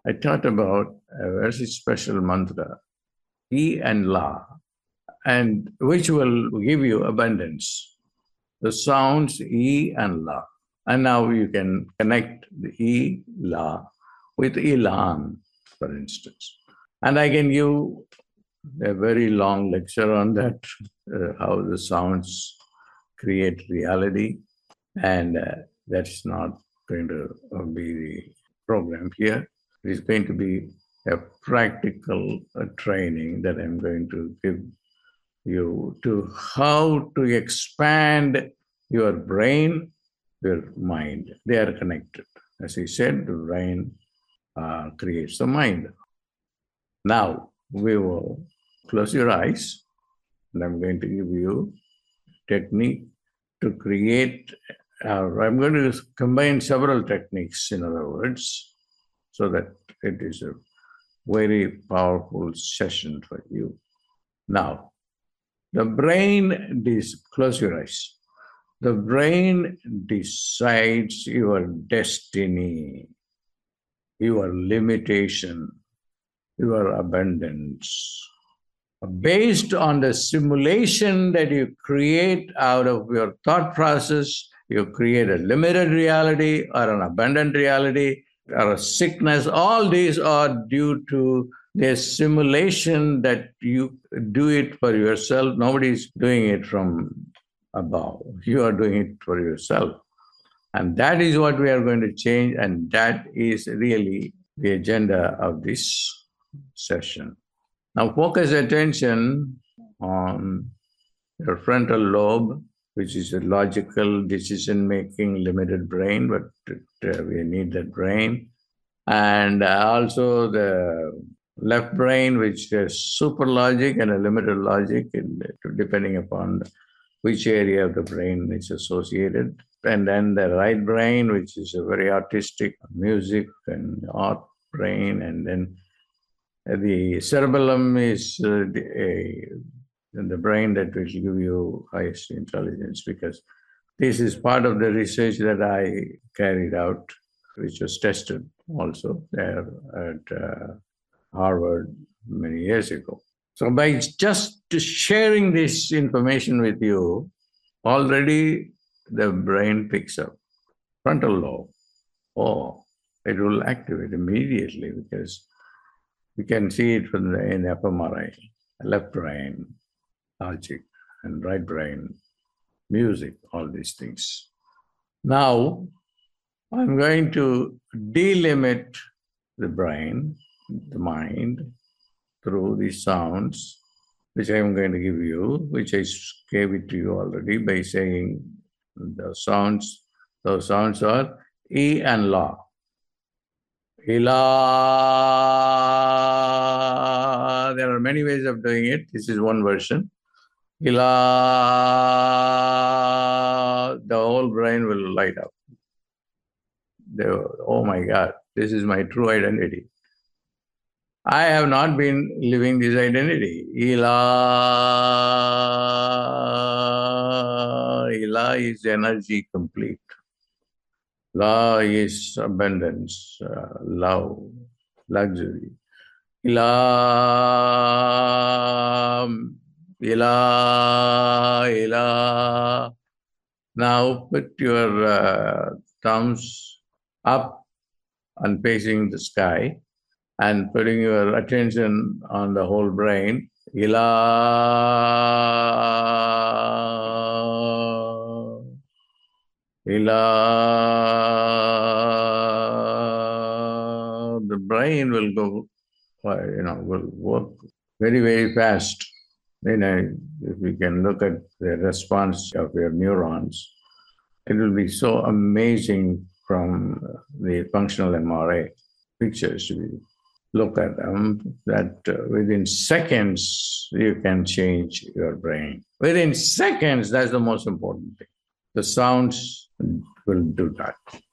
I taught about a very special mantra, E and La, and which will give you abundance. The sounds E and La. And now you can connect the E, La with Elan, for instance. And I can give a very long lecture on that, how the sounds create reality. And that's not going to be the program here. It is going to be a practical training that I'm going to give you to how to expand your brain, your mind. They are connected. As I said, the brain creates the mind. Now, we will close your eyes, and I'm going to give you technique to create. I'm going to combine several techniques, in other words, so that it is a very powerful session for you. Now, the brain, close your eyes. The brain decides your destiny, your limitation, your abundance. Based on the simulation that you create out of your thought process, you create a limited reality or an abundant reality or a sickness. All these are due to the simulation that you do it for yourself. Nobody's doing it from above. You are doing it for yourself. And that is what we are going to change. And that is really the agenda of this session. Now focus attention on your frontal lobe, which is a logical decision-making limited brain, but we need that brain. And also the left brain, which is super logic and a limited logic, depending upon which area of the brain is associated. And then the right brain, which is a very artistic music and art brain. And then the cerebellum is the brain that will give you highest intelligence, because this is part of the research that I carried out, which was tested also there at Harvard many years ago. So by just sharing this information with you, already the brain picks up. Frontal lobe, it will activate immediately, because you can see it from in fMRI. Left brain, logic, and right brain, music, all these things. Now, I'm going to delimit the brain, the mind, through these sounds, which I'm going to give you, which I gave it to you already by saying those sounds are E and La. Ila. There are many ways of doing it. This is one version. Ila. The whole brain will light up. Oh my God, this is my true identity. I have not been living this identity. Ila is energy complete. La is abundance, love, luxury. Ila. Now put your thumbs up and facing the sky and putting your attention on the whole brain. The brain will go, will work very, very fast. If we can look at the response of your neurons, it will be so amazing from the functional MRI pictures. We look at them that within seconds you can change your brain. Within seconds, that's the most important thing. The sounds will do that.